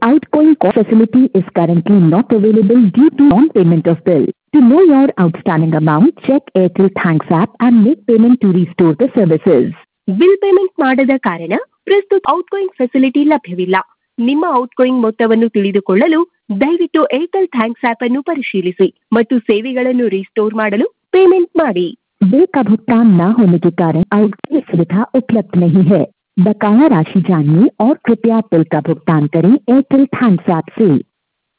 outgoing call facility is currently not available due to non-payment of bill. To know your outstanding amount, check Airtel Thanks app and make payment to restore the services. Bill payment ಮಾಡದ ಕಾರಣ ಪ್ರಸ್ತುತ outgoing facility ಲಭ್ಯವಿಲ್ಲ. ನಿಮ್ಮ outgoing ಮೊತ್ತವನ್ನು ತಿಳಿದುಕೊಳ್ಳಲು ದಯವಿಟ್ಟು Airtel thanks app ಅನ್ನು ಪರಿಶೀಲಿಸಿ ಮತ್ತು ಸೇವೆಗಳನ್ನು ರಿಸ್ಟೋರ್ ಮಾಡಲು ಪೇಮೆಂಟ್ ಮಾಡಿ. बिल का भुगतान न होने के कारण आउटगोइंग सुविधा उपलब्ध नहीं है. बकाया राशि जानने और कृपया बिल का भुगतान करें एयरटेल थैंक्स ऐप से.